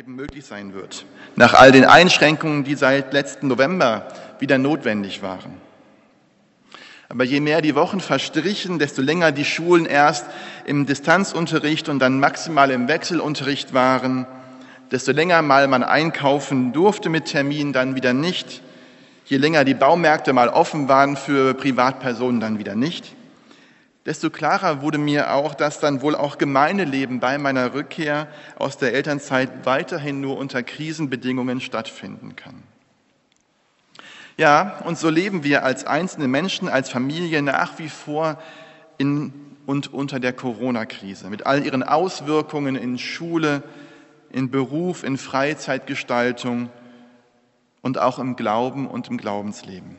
Leben möglich sein wird. Nach all den Einschränkungen, die seit letzten November wieder notwendig waren. Aber je mehr die Wochen verstrichen, desto länger die Schulen erst im Distanzunterricht und dann maximal im Wechselunterricht waren, desto länger mal man einkaufen durfte mit Termin, dann wieder nicht. Je länger die Baumärkte mal offen waren für Privatpersonen, dann wieder nicht. Desto klarer wurde mir auch, dass dann wohl auch Gemeindeleben bei meiner Rückkehr aus der Elternzeit weiterhin nur unter Krisenbedingungen stattfinden kann. Ja, und so leben wir als einzelne Menschen, als Familie nach wie vor in und unter der Corona-Krise mit all ihren Auswirkungen in Schule, in Beruf, in Freizeitgestaltung und auch im Glauben und im Glaubensleben.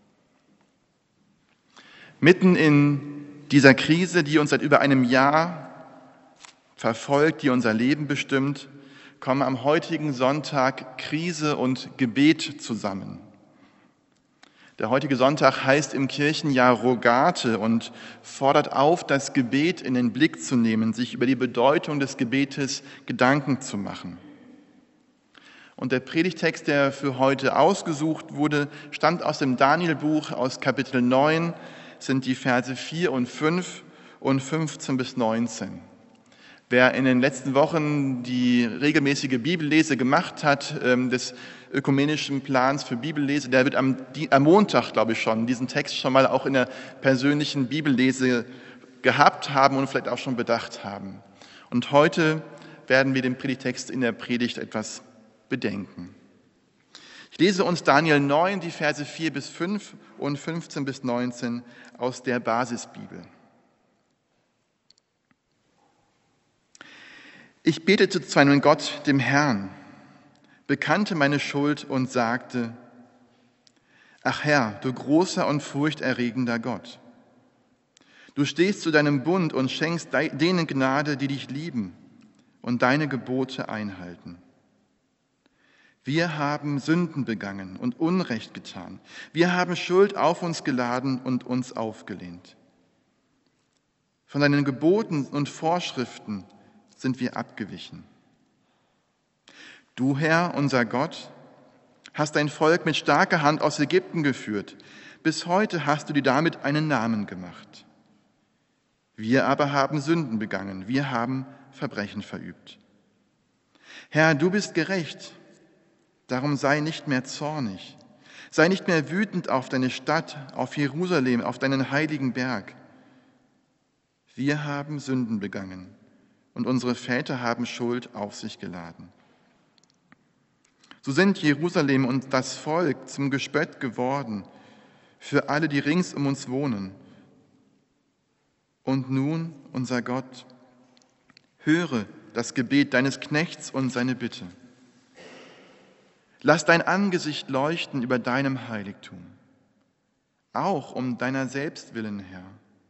Mitten in dieser Krise, die uns seit über einem Jahr verfolgt, die unser Leben bestimmt, kommen am heutigen Sonntag Krise und Gebet zusammen. Der heutige Sonntag heißt im Kirchenjahr Rogate und fordert auf, das Gebet in den Blick zu nehmen, sich über die Bedeutung des Gebetes Gedanken zu machen. Und der Predigtext, der für heute ausgesucht wurde, stammt aus dem Daniel-Buch aus Kapitel 9, sind die Verse 4 und 5 und 15 bis 19. Wer in den letzten Wochen die regelmäßige Bibellese gemacht hat, des ökumenischen Plans für Bibellese, der wird am Montag, glaube ich schon, diesen Text schon mal auch in der persönlichen Bibellese gehabt haben und vielleicht auch schon bedacht haben. Und heute werden wir den Predigtext in der Predigt etwas bedenken. Ich lese uns Daniel 9, die Verse 4 bis 5 und 15 bis 19 aus der Basisbibel. Ich betete zu meinem Gott, dem Herrn, bekannte meine Schuld und sagte: Ach Herr, du großer und furchterregender Gott, du stehst zu deinem Bund und schenkst denen Gnade, die dich lieben und deine Gebote einhalten. Wir haben Sünden begangen und Unrecht getan. Wir haben Schuld auf uns geladen und uns aufgelehnt. Von deinen Geboten und Vorschriften sind wir abgewichen. Du, Herr, unser Gott, hast dein Volk mit starker Hand aus Ägypten geführt. Bis heute hast du dir damit einen Namen gemacht. Wir aber haben Sünden begangen. Wir haben Verbrechen verübt. Herr, du bist gerecht. Darum sei nicht mehr zornig. Sei nicht mehr wütend auf deine Stadt, auf Jerusalem, auf deinen heiligen Berg. Wir haben Sünden begangen und unsere Väter haben Schuld auf sich geladen. So sind Jerusalem und das Volk zum Gespött geworden für alle, die rings um uns wohnen. Und nun, unser Gott, höre das Gebet deines Knechts und seine Bitte. Lass dein Angesicht leuchten über deinem Heiligtum, auch um deiner selbst willen, Herr.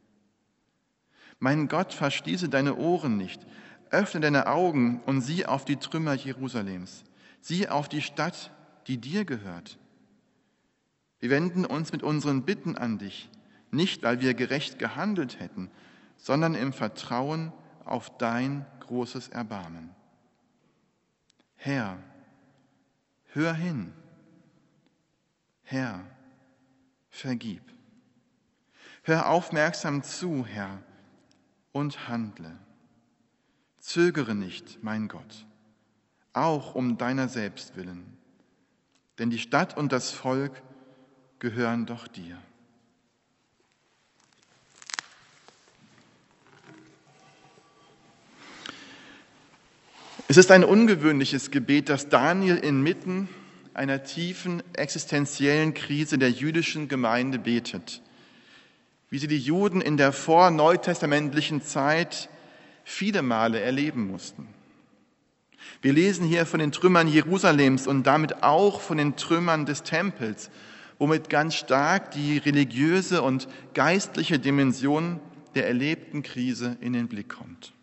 Mein Gott, verschließe deine Ohren nicht, öffne deine Augen und sieh auf die Trümmer Jerusalems, sieh auf die Stadt, die dir gehört. Wir wenden uns mit unseren Bitten an dich, nicht weil wir gerecht gehandelt hätten, sondern im Vertrauen auf dein großes Erbarmen. Herr, hör hin. Herr, vergib. Hör aufmerksam zu, Herr, und handle. Zögere nicht, mein Gott, auch um deiner selbst willen, denn die Stadt und das Volk gehören doch dir. Es ist ein ungewöhnliches Gebet, das Daniel inmitten einer tiefen existenziellen Krise der jüdischen Gemeinde betet, wie sie die Juden in der vorneutestamentlichen Zeit viele Male erleben mussten. Wir lesen hier von den Trümmern Jerusalems und damit auch von den Trümmern des Tempels, womit ganz stark die religiöse und geistliche Dimension der erlebten Krise in den Blick kommt.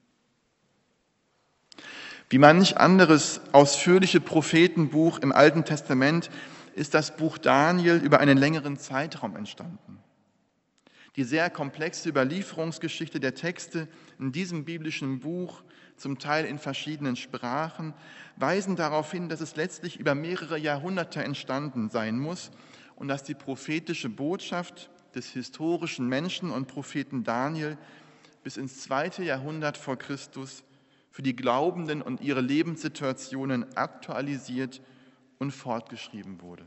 Wie manch anderes ausführliche Prophetenbuch im Alten Testament ist das Buch Daniel über einen längeren Zeitraum entstanden. Die sehr komplexe Überlieferungsgeschichte der Texte in diesem biblischen Buch zum Teil in verschiedenen Sprachen, weisen darauf hin, dass es letztlich über mehrere Jahrhunderte entstanden sein muss und dass die prophetische Botschaft des historischen Menschen und Propheten Daniel bis ins 2. Jahrhundert vor Christus für die Glaubenden und ihre Lebenssituationen aktualisiert und fortgeschrieben wurde.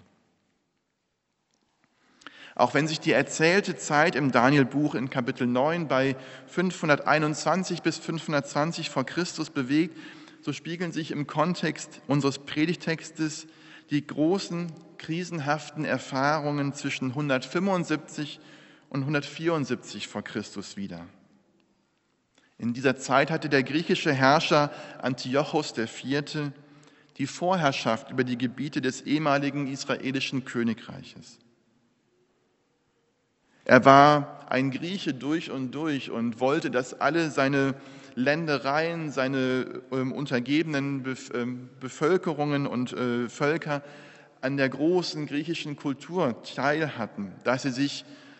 Auch wenn sich die erzählte Zeit im Danielbuch in Kapitel 9 bei 521 bis 520 vor Christus bewegt, so spiegeln sich im Kontext unseres Predigtextes die großen, krisenhaften Erfahrungen zwischen 175 und 174 vor Christus wider. In dieser Zeit hatte der griechische Herrscher Antiochos IV. Die Vorherrschaft über die Gebiete des ehemaligen israelischen Königreiches. Er war ein Grieche durch und wollte, dass alle seine Ländereien, seine untergebenen Bevölkerungen und Völker an der großen griechischen Kultur teilhatten, dass sie sich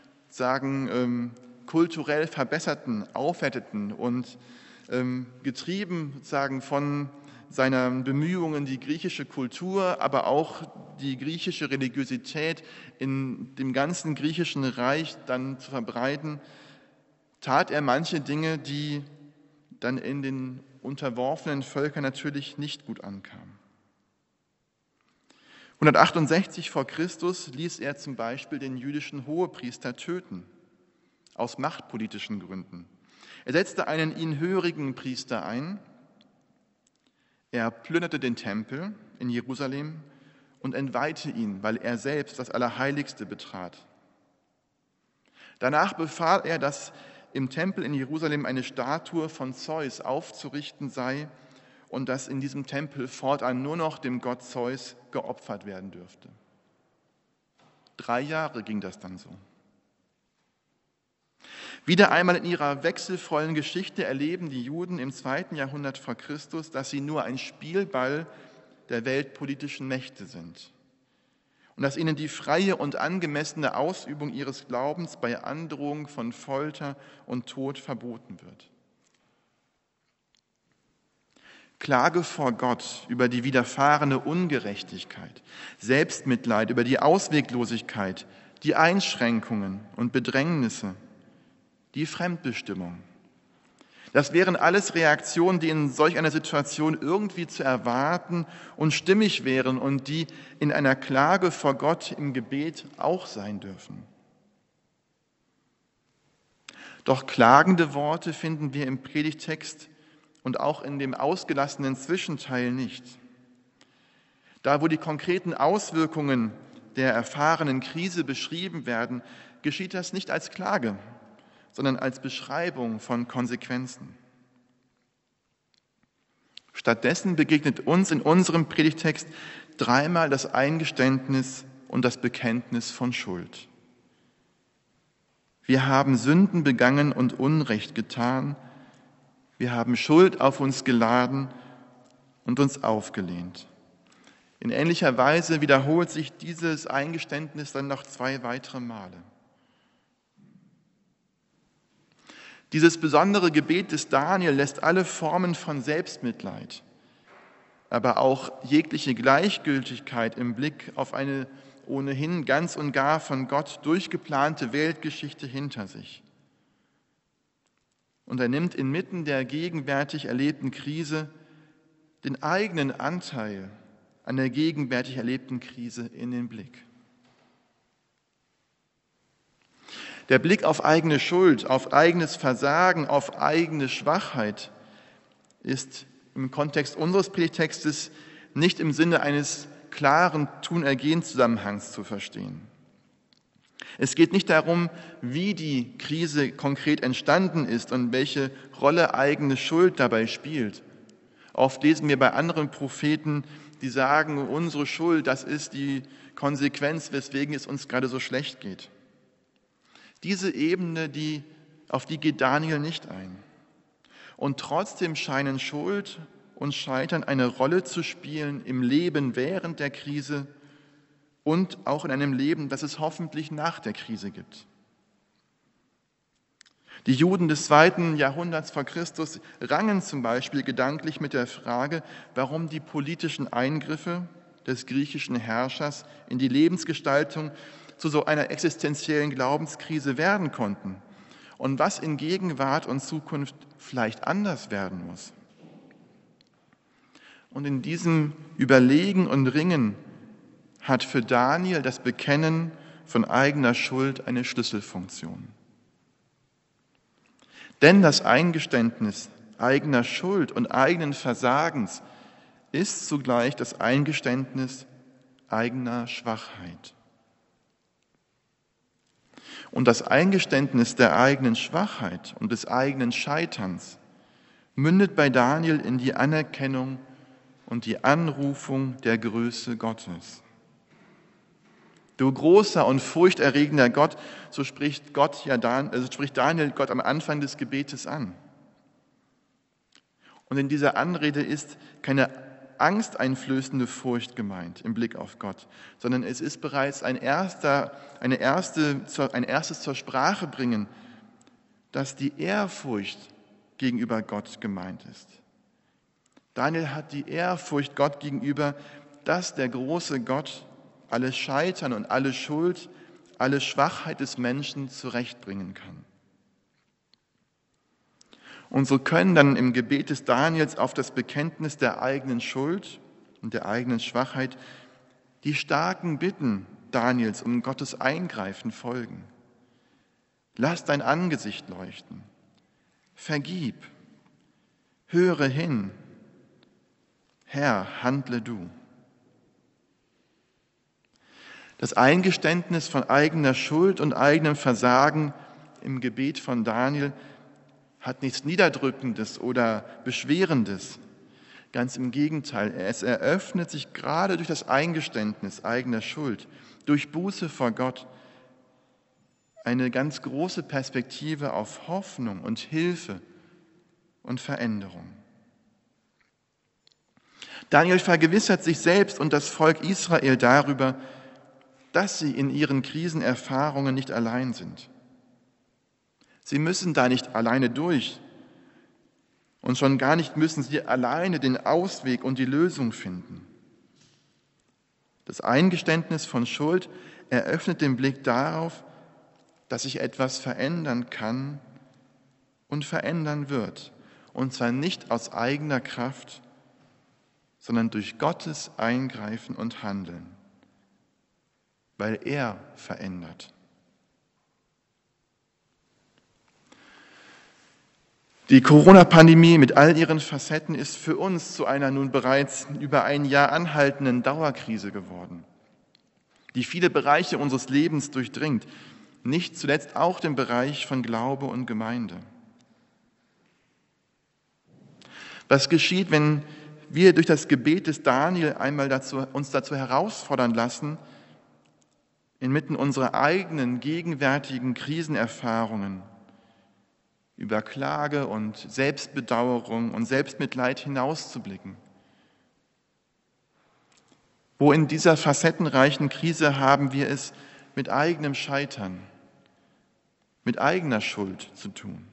kulturell verbesserten, aufwerteten und getrieben von seinen Bemühungen, die griechische Kultur, aber auch die griechische Religiosität in dem ganzen griechischen Reich dann zu verbreiten, tat er manche Dinge, die dann in den unterworfenen Völkern natürlich nicht gut ankamen. 168 vor Christus ließ er zum Beispiel den jüdischen Hohepriester töten, aus machtpolitischen Gründen. Er setzte einen ihm hörigen Priester ein. Er plünderte den Tempel in Jerusalem und entweihte ihn, weil er selbst das Allerheiligste betrat. Danach befahl er, dass im Tempel in Jerusalem eine Statue von Zeus aufzurichten sei und dass in diesem Tempel fortan nur noch dem Gott Zeus geopfert werden dürfte. 3 Jahre ging das dann so. Wieder einmal in ihrer wechselvollen Geschichte erleben die Juden im 2. Jahrhundert vor Christus, dass sie nur ein Spielball der weltpolitischen Mächte sind und dass ihnen die freie und angemessene Ausübung ihres Glaubens bei Androhung von Folter und Tod verboten wird. Klage vor Gott über die widerfahrene Ungerechtigkeit, Selbstmitleid über die Ausweglosigkeit, die Einschränkungen und Bedrängnisse, die Fremdbestimmung. Das wären alles Reaktionen, die in solch einer Situation irgendwie zu erwarten und stimmig wären und die in einer Klage vor Gott im Gebet auch sein dürfen. Doch klagende Worte finden wir im Predigtext und auch in dem ausgelassenen Zwischenteil nicht. Da, wo die konkreten Auswirkungen der erfahrenen Krise beschrieben werden, geschieht das nicht als Klage, sondern als Beschreibung von Konsequenzen. Stattdessen begegnet uns in unserem Predigtext 3-mal das Eingeständnis und das Bekenntnis von Schuld. Wir haben Sünden begangen und Unrecht getan. Wir haben Schuld auf uns geladen und uns aufgelehnt. In ähnlicher Weise wiederholt sich dieses Eingeständnis dann noch 2 weitere Male. Dieses besondere Gebet des Daniel lässt alle Formen von Selbstmitleid, aber auch jegliche Gleichgültigkeit im Blick auf eine ohnehin ganz und gar von Gott durchgeplante Weltgeschichte hinter sich. Und er nimmt inmitten der gegenwärtig erlebten Krise den eigenen Anteil an der gegenwärtig erlebten Krise in den Blick. Der Blick auf eigene Schuld, auf eigenes Versagen, auf eigene Schwachheit ist im Kontext unseres Predigtextes nicht im Sinne eines klaren Tun-Ergehen-Zusammenhangs zu verstehen. Es geht nicht darum, wie die Krise konkret entstanden ist und welche Rolle eigene Schuld dabei spielt. Oft lesen wir bei anderen Propheten, die sagen, unsere Schuld, das ist die Konsequenz, weswegen es uns gerade so schlecht geht. Diese Ebene, auf die geht Daniel nicht ein. Und trotzdem scheinen Schuld und Scheitern eine Rolle zu spielen im Leben während der Krise und auch in einem Leben, das es hoffentlich nach der Krise gibt. Die Juden des 2. Jahrhunderts vor Christus rangen zum Beispiel gedanklich mit der Frage, warum die politischen Eingriffe des griechischen Herrschers in die Lebensgestaltung zu so einer existenziellen Glaubenskrise werden konnten und was in Gegenwart und Zukunft vielleicht anders werden muss. Und in diesem Überlegen und Ringen hat für Daniel das Bekennen von eigener Schuld eine Schlüsselfunktion. Denn das Eingeständnis eigener Schuld und eigenen Versagens ist zugleich das Eingeständnis eigener Schwachheit. Und das Eingeständnis der eigenen Schwachheit und des eigenen Scheiterns mündet bei Daniel in die Anerkennung und die Anrufung der Größe Gottes. Du großer und furchterregender Gott, so spricht Daniel Gott am Anfang des Gebetes an. Und in dieser Anrede ist keine angsteinflößende Furcht gemeint im Blick auf Gott, sondern es ist bereits ein erstes zur Sprache bringen, dass die Ehrfurcht gegenüber Gott gemeint ist. Daniel hat die Ehrfurcht Gott gegenüber, dass der große Gott alles Scheitern und alle Schuld, alle Schwachheit des Menschen zurechtbringen kann. Und so können dann im Gebet des Daniels auf das Bekenntnis der eigenen Schuld und der eigenen Schwachheit die starken Bitten Daniels um Gottes Eingreifen folgen. Lass dein Angesicht leuchten, vergib, höre hin, Herr, handle du. Das Eingeständnis von eigener Schuld und eigenem Versagen im Gebet von Daniel hat nichts Niederdrückendes oder Beschwerendes. Ganz im Gegenteil, es eröffnet sich gerade durch das Eingeständnis eigener Schuld, durch Buße vor Gott, eine ganz große Perspektive auf Hoffnung und Hilfe und Veränderung. Daniel vergewissert sich selbst und das Volk Israel darüber, dass sie in ihren Krisenerfahrungen nicht allein sind. Sie müssen da nicht alleine durch und schon gar nicht müssen sie alleine den Ausweg und die Lösung finden. Das Eingeständnis von Schuld eröffnet den Blick darauf, dass sich etwas verändern kann und verändern wird, und zwar nicht aus eigener Kraft, sondern durch Gottes Eingreifen und Handeln, weil er verändert. Die Corona-Pandemie mit all ihren Facetten ist für uns zu einer nun bereits über ein Jahr anhaltenden Dauerkrise geworden, die viele Bereiche unseres Lebens durchdringt, nicht zuletzt auch den Bereich von Glaube und Gemeinde. Was geschieht, wenn wir durch das Gebet des Daniel einmal uns dazu herausfordern lassen, inmitten unserer eigenen gegenwärtigen Krisenerfahrungen über Klage und Selbstbedauerung und Selbstmitleid hinauszublicken? Wo in dieser facettenreichen Krise haben wir es mit eigenem Scheitern, mit eigener Schuld zu tun?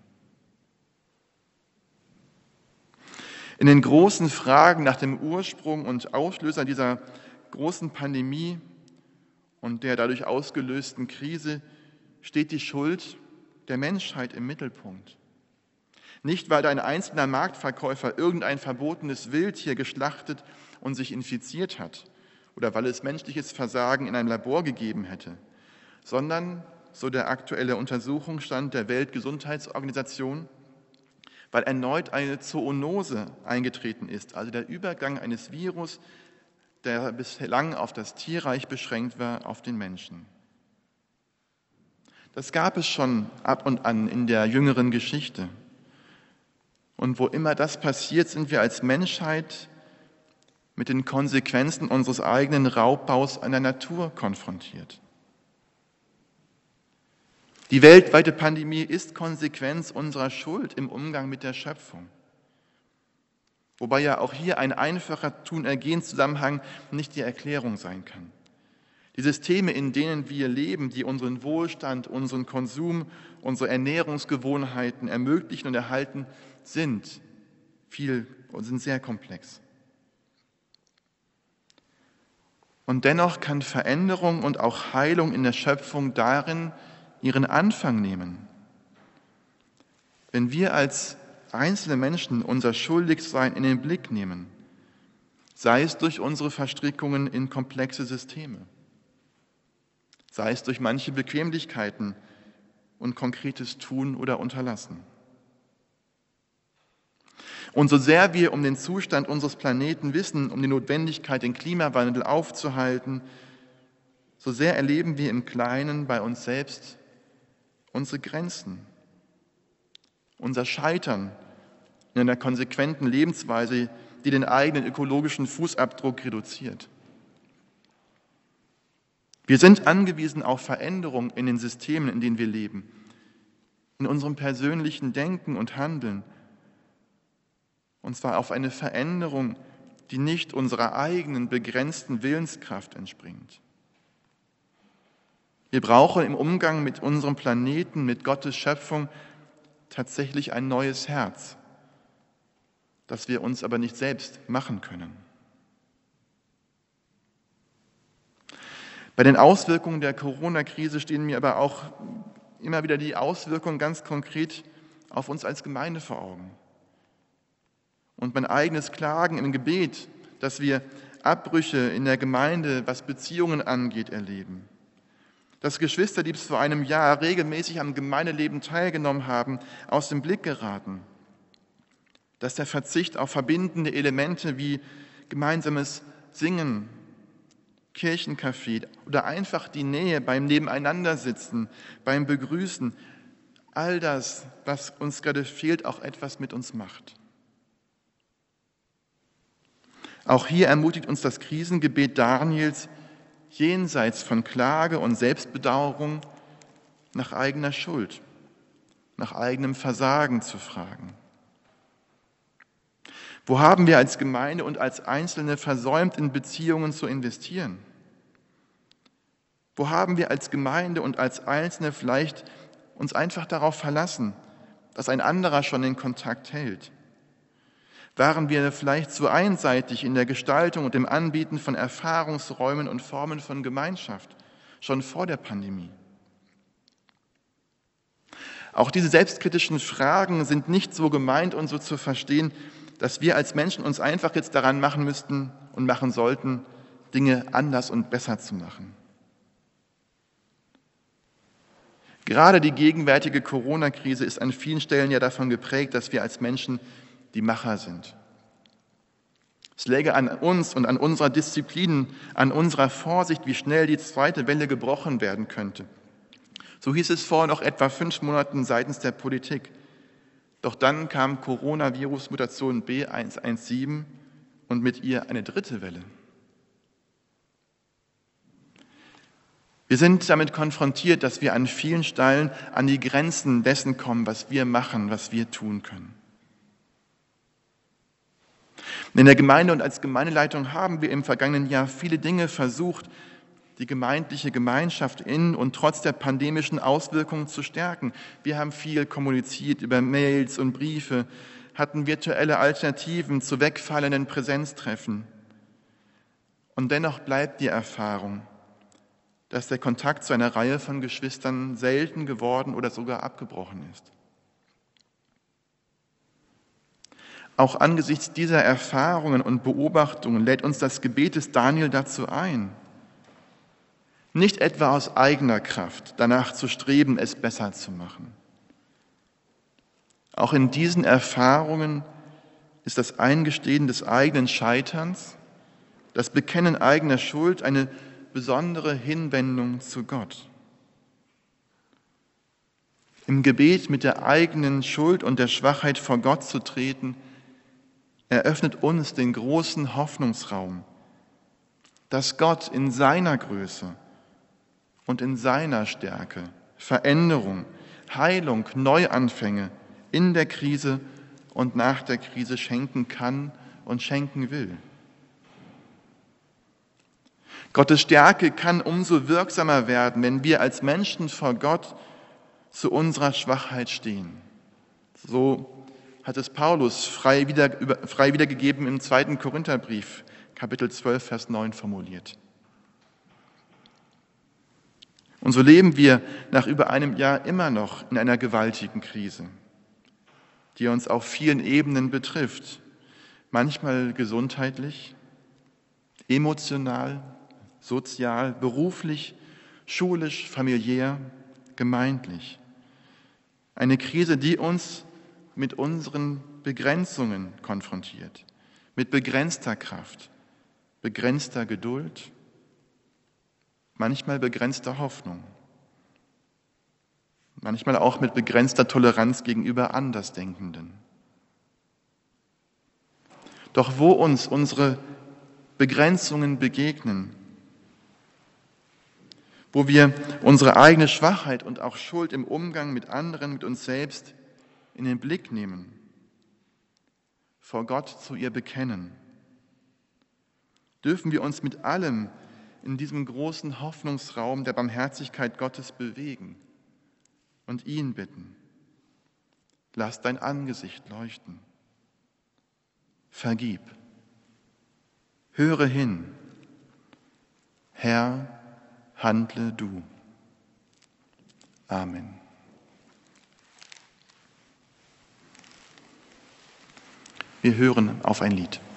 In den großen Fragen nach dem Ursprung und Auslöser dieser großen Pandemie und der dadurch ausgelösten Krise steht die Schuld der Menschheit im Mittelpunkt. Nicht, weil ein einzelner Marktverkäufer irgendein verbotenes Wildtier geschlachtet und sich infiziert hat oder weil es menschliches Versagen in einem Labor gegeben hätte, sondern, so der aktuelle Untersuchungsstand der Weltgesundheitsorganisation, weil erneut eine Zoonose eingetreten ist, also der Übergang eines Virus, der bislang auf das Tierreich beschränkt war, auf den Menschen. Das gab es schon ab und an in der jüngeren Geschichte. Und wo immer das passiert, sind wir als Menschheit mit den Konsequenzen unseres eigenen Raubbaus an der Natur konfrontiert. Die weltweite Pandemie ist Konsequenz unserer Schuld im Umgang mit der Schöpfung. Wobei ja auch hier ein einfacher Tun-Ergehen-Zusammenhang nicht die Erklärung sein kann. Die Systeme, in denen wir leben, die unseren Wohlstand, unseren Konsum, unsere Ernährungsgewohnheiten ermöglichen und erhalten, sind sehr komplex. Und dennoch kann Veränderung und auch Heilung in der Schöpfung darin ihren Anfang nehmen. Wenn wir als einzelne Menschen unser Schuldigsein in den Blick nehmen, sei es durch unsere Verstrickungen in komplexe Systeme, sei es durch manche Bequemlichkeiten und konkretes Tun oder Unterlassen. Und so sehr wir um den Zustand unseres Planeten wissen, um die Notwendigkeit, den Klimawandel aufzuhalten, so sehr erleben wir im Kleinen bei uns selbst unsere Grenzen, unser Scheitern in einer konsequenten Lebensweise, die den eigenen ökologischen Fußabdruck reduziert. Wir sind angewiesen auf Veränderung in den Systemen, in denen wir leben, in unserem persönlichen Denken und Handeln, und zwar auf eine Veränderung, die nicht unserer eigenen begrenzten Willenskraft entspringt. Wir brauchen im Umgang mit unserem Planeten, mit Gottes Schöpfung, tatsächlich ein neues Herz, das wir uns aber nicht selbst machen können. Bei den Auswirkungen der Corona-Krise stehen mir aber auch immer wieder die Auswirkungen ganz konkret auf uns als Gemeinde vor Augen. Und mein eigenes Klagen im Gebet, dass wir Abbrüche in der Gemeinde, was Beziehungen angeht, erleben. Dass Geschwister, die bis vor einem Jahr regelmäßig am Gemeindeleben teilgenommen haben, aus dem Blick geraten. Dass der Verzicht auf verbindende Elemente wie gemeinsames Singen, Kirchencafé oder einfach die Nähe beim Nebeneinandersitzen, beim Begrüßen, all das, was uns gerade fehlt, auch etwas mit uns macht. Auch hier ermutigt uns das Krisengebet Daniels, jenseits von Klage und Selbstbedauerung nach eigener Schuld, nach eigenem Versagen zu fragen. Wo haben wir als Gemeinde und als Einzelne versäumt, in Beziehungen zu investieren? Wo haben wir als Gemeinde und als Einzelne vielleicht uns einfach darauf verlassen, dass ein anderer schon den Kontakt hält? Waren wir vielleicht zu einseitig in der Gestaltung und dem Anbieten von Erfahrungsräumen und Formen von Gemeinschaft, schon vor der Pandemie? Auch diese selbstkritischen Fragen sind nicht so gemeint und so zu verstehen, dass wir als Menschen uns einfach jetzt daran machen müssten und machen sollten, Dinge anders und besser zu machen. Gerade die gegenwärtige Corona-Krise ist an vielen Stellen ja davon geprägt, dass wir als Menschen die Macher sind. Es läge an uns und an unserer Disziplin, an unserer Vorsicht, wie schnell die zweite Welle gebrochen werden könnte. So hieß es vor noch etwa 5 Monaten seitens der Politik. Doch dann kam Coronavirus-Mutation B117 und mit ihr eine 3. Welle. Wir sind damit konfrontiert, dass wir an vielen Stellen an die Grenzen dessen kommen, was wir machen, was wir tun können. In der Gemeinde und als Gemeindeleitung haben wir im vergangenen Jahr viele Dinge versucht, die gemeindliche Gemeinschaft in und trotz der pandemischen Auswirkungen zu stärken. Wir haben viel kommuniziert über Mails und Briefe, hatten virtuelle Alternativen zu wegfallenden Präsenztreffen. Und dennoch bleibt die Erfahrung, dass der Kontakt zu einer Reihe von Geschwistern selten geworden oder sogar abgebrochen ist. Auch angesichts dieser Erfahrungen und Beobachtungen lädt uns das Gebet des Daniel dazu ein, nicht etwa aus eigener Kraft danach zu streben, es besser zu machen. Auch in diesen Erfahrungen ist das Eingestehen des eigenen Scheiterns, das Bekennen eigener Schuld eine besondere Hinwendung zu Gott. Im Gebet mit der eigenen Schuld und der Schwachheit vor Gott zu treten, eröffnet uns den großen Hoffnungsraum, dass Gott in seiner Größe und in seiner Stärke Veränderung, Heilung, Neuanfänge in der Krise und nach der Krise schenken kann und schenken will. Gottes Stärke kann umso wirksamer werden, wenn wir als Menschen vor Gott zu unserer Schwachheit stehen. So hat es Paulus frei wiedergegeben im 2. Korintherbrief, Kapitel 12, Vers 9 formuliert. Und so leben wir nach über einem Jahr immer noch in einer gewaltigen Krise, die uns auf vielen Ebenen betrifft. Manchmal gesundheitlich, emotional, sozial, beruflich, schulisch, familiär, gemeindlich. Eine Krise, die uns mit unseren Begrenzungen konfrontiert, mit begrenzter Kraft, begrenzter Geduld, manchmal begrenzter Hoffnung, manchmal auch mit begrenzter Toleranz gegenüber Andersdenkenden. Doch wo uns unsere Begrenzungen begegnen, wo wir unsere eigene Schwachheit und auch Schuld im Umgang mit anderen, mit uns selbst in den Blick nehmen, vor Gott zu ihr bekennen, dürfen wir uns mit allem in diesem großen Hoffnungsraum der Barmherzigkeit Gottes bewegen und ihn bitten: Lass dein Angesicht leuchten. Vergib. Höre hin. Herr, handle du. Amen. Wir hören auf ein Lied.